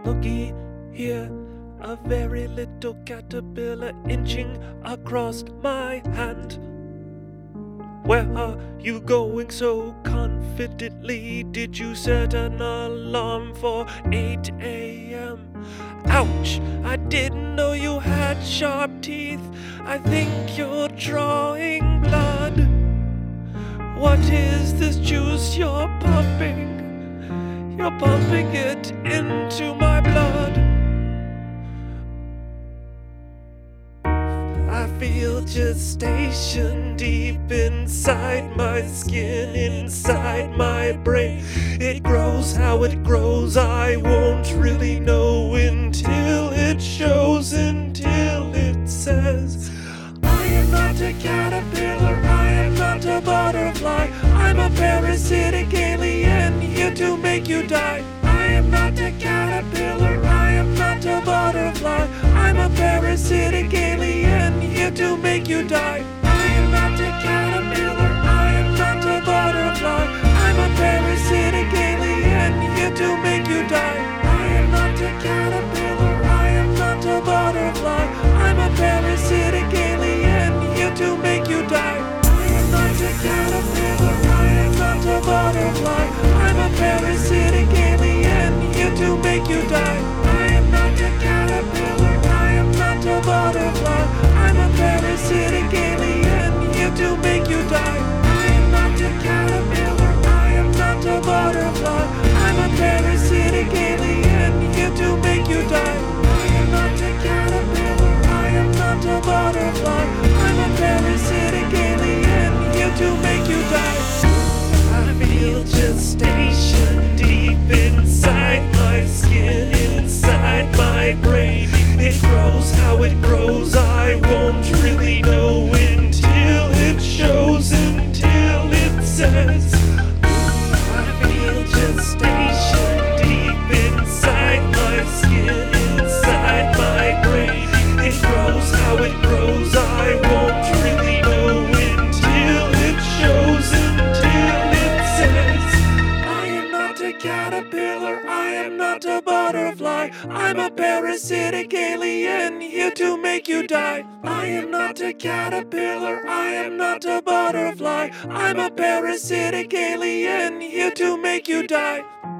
Looky here, a very little caterpillar inching across my hand. Where are you going so confidently? Did you set an alarm for 8 a.m.? Ouch! I didn't know you had sharp teeth. I think you're drawing blood. What is this juice you're pumping? You're pumping it into my blood. I feel gestation deep inside my skin, inside my brain. It grows how it grows, I won't really know until it shows, until it says, I am not a caterpillar, I am not a butterfly, I'm a parasitic alien here to make you die. I am not a caterpillar, I am not a butterfly, I'm a parasitic alien here to make you die. I am not a caterpillar, I am not a butterfly, I'm a parasitic alien here to make you die. I am not a caterpillar, I am not a butterfly, I'm a parasitic alien here to make you die. I am not a caterpillar, I am not a butterfly, I'm a parasitic alien here to make you die. I am not a caterpillar, I am not a butterfly, I'm a parasitic alien here to make you die. I am not a caterpillar, I am not a butterfly, I'm a parasitic alien here to make you die. I am not a caterpillar, I am not a butterfly, I'm a parasitic alien here to make you die. I feel gestation deep inside my skin, inside my brain. It grows how it grows, I won't really know until it shows, until it says, I feel gestation deep inside my skin, inside my brain. It grows how it grows, I won't really know until it shows, until it says, I am not a caterpillar, I am not a butterfly, I'm a parasitic alien here to make you die. I am not a caterpillar, I am not a butterfly, I'm a parasitic alien here to make you die.